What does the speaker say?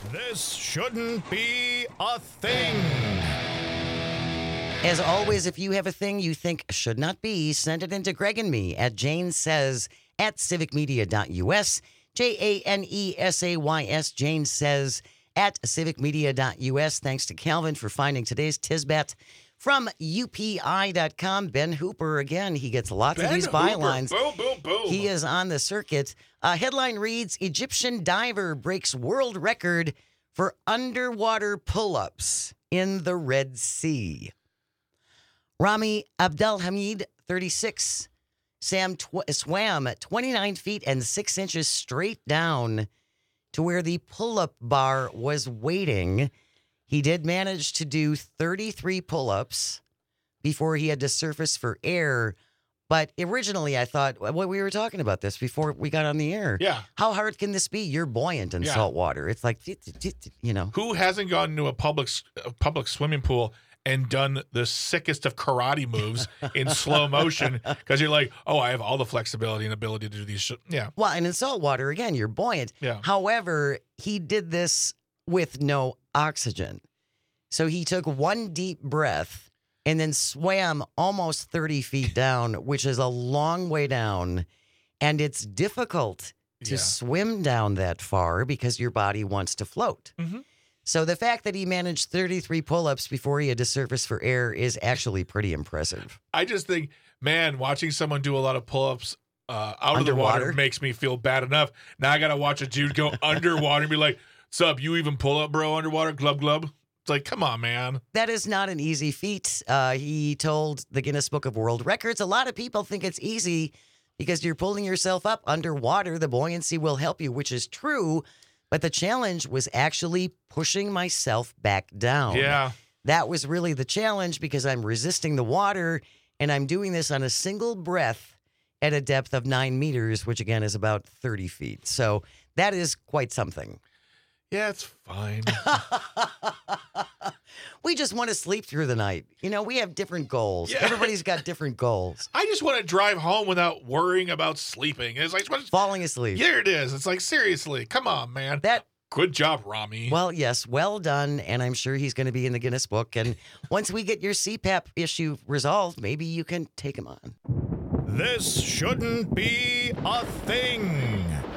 This shouldn't be a thing. As always, if you have a thing you think should not be, send it into Greg and me at janesays at civicmedia.us. JANESAYS, Jane Says at civicmedia.us. Thanks to Calvin for finding today's Tisbat from UPI.com. Ben Hooper, again, he gets lots of these bylines. Boom, boom, boom. He is on the circuit. Headline reads, Egyptian diver breaks world record for underwater pull-ups in the Red Sea. Rami Abdelhamid, 36, swam 29 feet and 6 inches straight down to where the pull-up bar was waiting. He did manage to do 33 pull-ups before he had to surface for air. But originally I thought, well, we were talking about this before we got on the air. Yeah. How hard can this be? You're buoyant in salt water. It's like, you know. Who hasn't gone to a public swimming pool and done the sickest of karate moves in slow motion because you're like, oh, I have all the flexibility and ability to do these shit. Yeah. Well, and in salt water, again, you're buoyant. Yeah. However, he did this with no oxygen. So he took one deep breath and then swam almost 30 feet down, which is a long way down. And it's difficult to swim down that far because your body wants to float. Mm-hmm. So the fact that he managed 33 pull-ups before he had to surface for air is actually pretty impressive. I just think, man, watching someone do a lot of pull-ups out of the water makes me feel bad enough. Now I got to watch a dude go underwater and be like, "What's up? You even pull up, bro, underwater? Glub, glub." It's like, come on, man. That is not an easy feat. He told the Guinness Book of World Records, a lot of people think it's easy because you're pulling yourself up underwater. The buoyancy will help you, which is true. But the challenge was actually pushing myself back down. Yeah. That was really the challenge because I'm resisting the water and I'm doing this on a single breath at a depth of 9 meters, which again is about 30 feet. So that is quite something. Yeah, it's fine. We just want to sleep through the night. You know, we have different goals. Yeah. Everybody's got different goals. I just want to drive home without worrying about sleeping. It's like Falling asleep. There it is. It's like, seriously, come on, man. Good job, Rami. Well, yes, well done. And I'm sure he's going to be in the Guinness Book. And once we get your CPAP issue resolved, maybe you can take him on. This shouldn't be a thing.